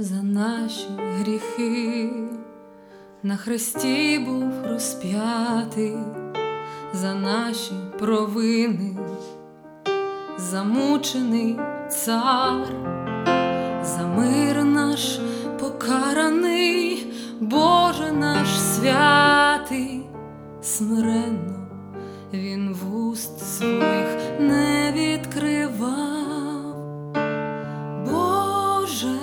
за наші гріхи, на хресті був розп'ятий, за наші провини, замучений цар, за мир наш покараний, Боже наш святий, смиренно він вуст своїх не відкривав. Боже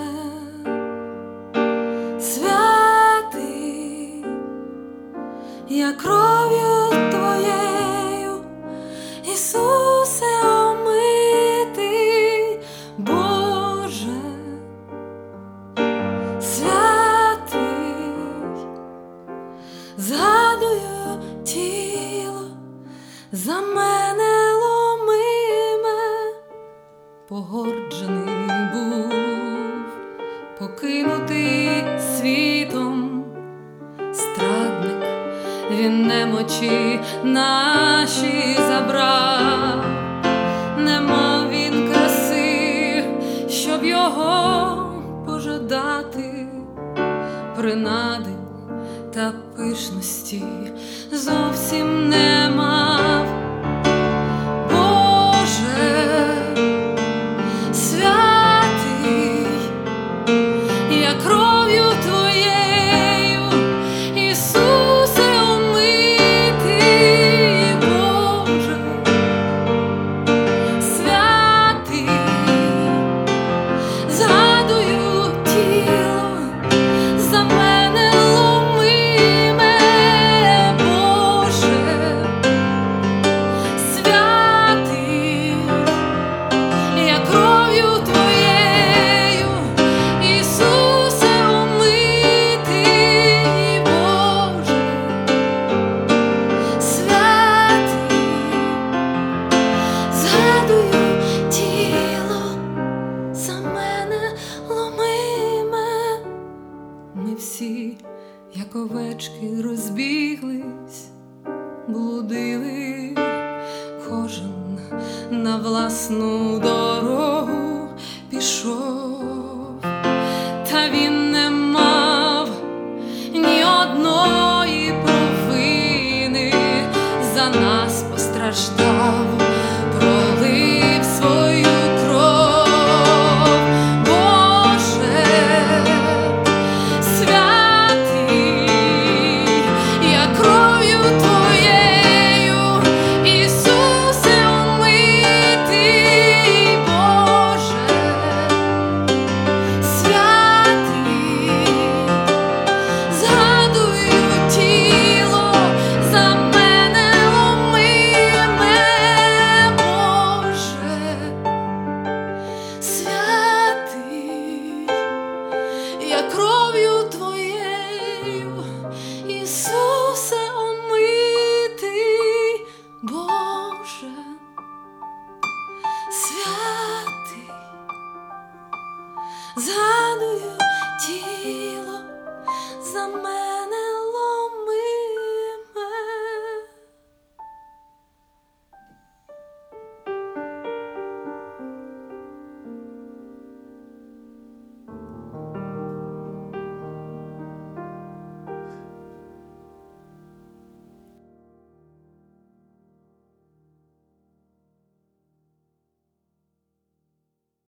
святий, я кров'ю Твоєю, Ісусе, омитий. Боже святий, згадую тіло за мене ломиме, погорджений був, покинутий світом, страдник, він немочі наші забрав, не мав він краси, щоб його пожадати, принади та пишності зовсім не мав. Боже святий, я кров'ю Твоєю, Ісусе, омитий. Боже святий, згадую тіло за мене ломиме. Боже святий, я кров'ю Твоєю, Ісусе, омитий. Боже святий, згадую тіло за мене ломиме. Ми всі, як овечки, розбіглись, блудили, кожен на власну дорогу пішов, та він не мав ні одної провини, за нас постраждав, пролив свою кров. Боже святий, я кров'ю Твоєю, Ісусе, омитий. Боже святий, згадую тіло за мене ломиме. Боже святий, я кров'ю Твоєю, Ісусе, омитий. Боже святий, згадую тіло за мене